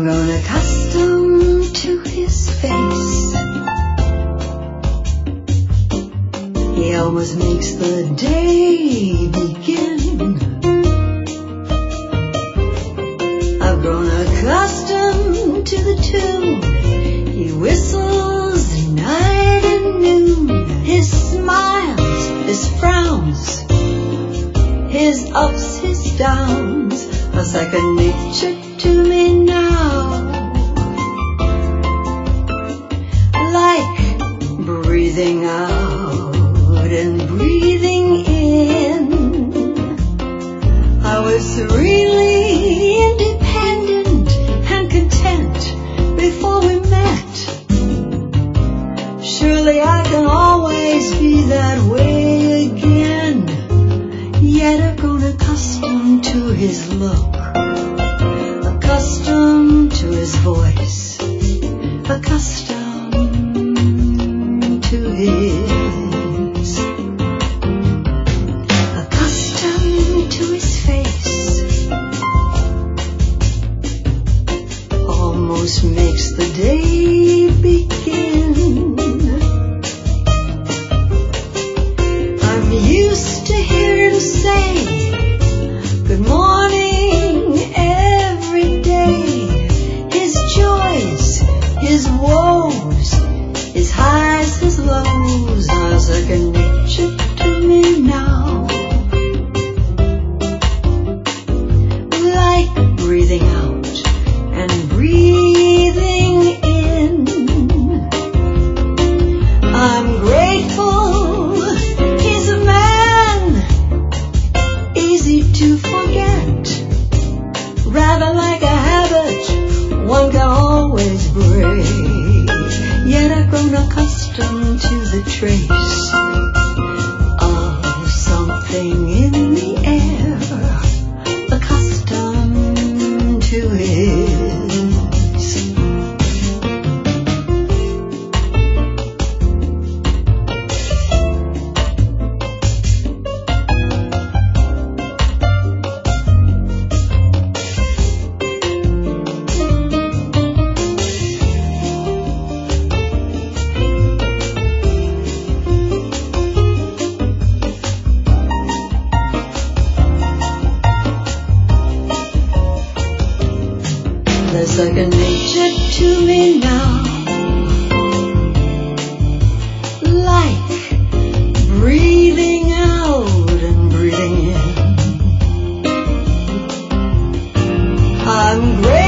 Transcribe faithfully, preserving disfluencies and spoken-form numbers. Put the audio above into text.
I've grown accustomed to his face. He almost makes the day begin. I've grown accustomed to the tune he whistles night and noon. His smiles, his frowns, his ups, his downs are second nature to me now. Like breathing out and breathing in, I was serenely independent and content before we met. Surely I can always be that way again. Yet I've grown accustomed to his look, accustomed to his voice, accustomed to his, accustomed to his face. Almost makes the day begin. I'm used to hear him say good morning every day. His joys, his woes, his highs, his lows are second nature to me now. Like breathing out and breathing in, I'm grateful he's a man easy to forget, rather like a habit one can always break. Yet I've grown accustomed to the trace of something in the air, accustomed to his. They're second nature to me now. Like breathing out and breathing in, I'm grateful